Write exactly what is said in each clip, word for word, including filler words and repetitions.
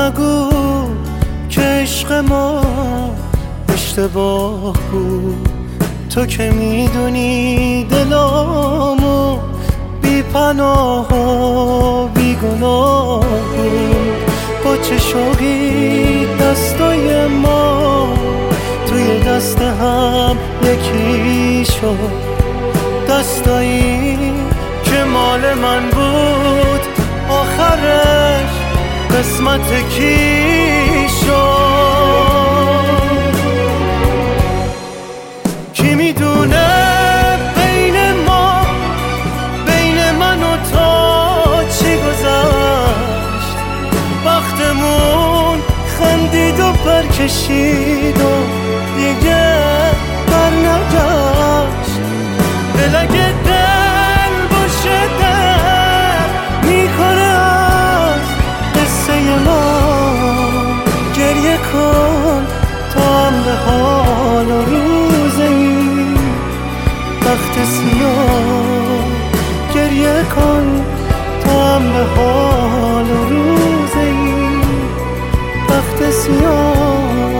نگو که عشق ما اشتباه بود. تو که میدونی دلامو بی پناه و بی گناه بود. با چه شوقی دستای ما توی دست هم یکی شد. دستایی که مال من بود آخرش قسمت کی شد؟ کی میدونه بین ما، بین من و تو چی گذشت؟ وقتمون خندید و برکشید و دیگه بر نگشت. دل اگه دل باشه در میکنه از قصه ما. گریه کن تا هم به حال و روز این وقت سیاه. گریه کن تا هم به حال و روز این وقت سیاه.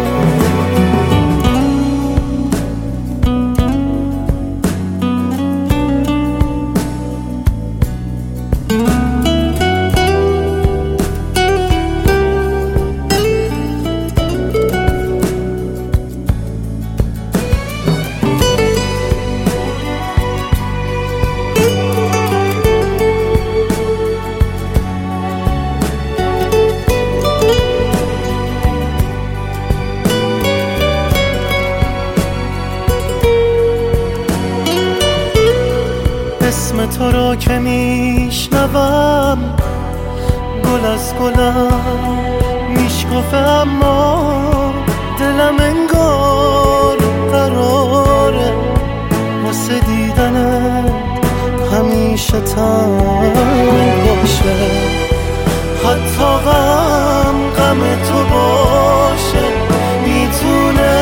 اسم تو رو که میشنوم گل از گلم میشکفه، اما دلم انگار قراره واسه دیدنت همیشه تنگ باشه. حتی غم غم تو باشه میتونه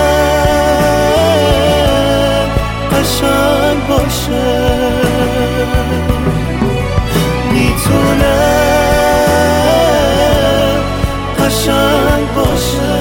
قشنگ باشه. میتونه قشنگ باشه.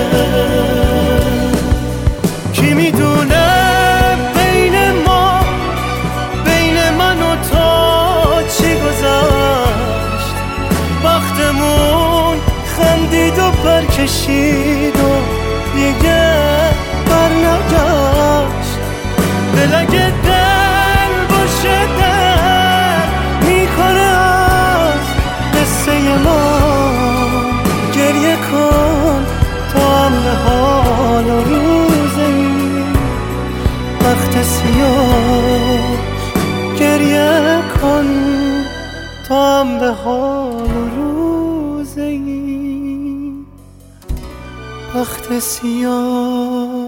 کی میدونه بین ما، بین من و تو چی گذشت؟ وقتمون خندید و برکشید و دیگه بر نگشت. دل اگه دل باشه در میکنه از قصه ما. گریه کن تا هم به حال و روز این وقت سیاه. گریه کن تا هم به حال و روز این وقت سیاه.